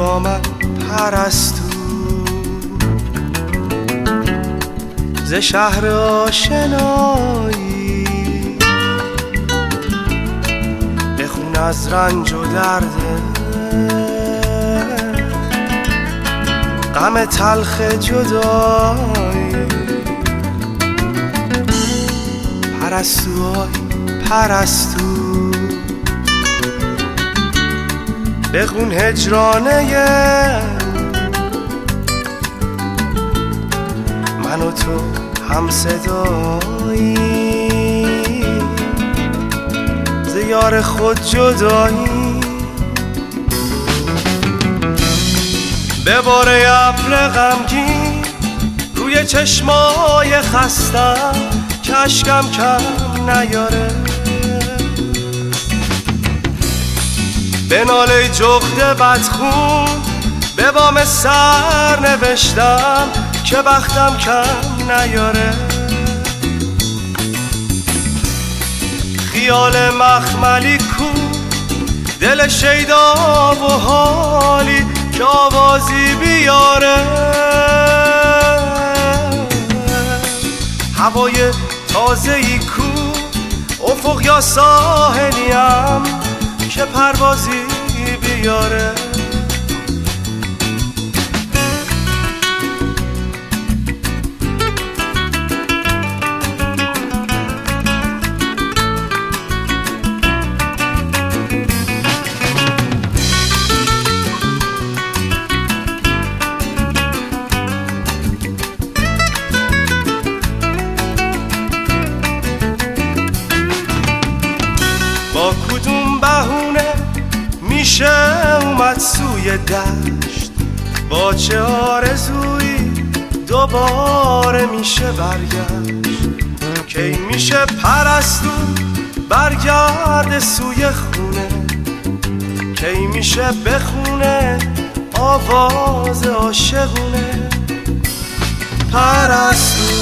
با من پرستو، ز شهر آشنایی بخون از رنج و درد غم تلخ جدایی. پرستوهای پرستو بخون هجرانه من و تو هم صدایی، ز یار خود جدایی. بباره ابر غمگین روی چشمای خستم که اشکم کم نیاره، به ناله جغد بدخون به بام سر نوشتم که بختم کم نیاره. خیال مخملی کو دل شیدا و حالی که آوازی بیاره، هوای تازه‌ای کو افق یا ساحلیم که پروازی بیاره. با کدوم بهونه میشه اومد سوی دشت، با چه آرزویی دوباره میشه برگشت، کی میشه پرستو برگرد سوی خونه، کی میشه بخونه آواز عاشقونه. پرستو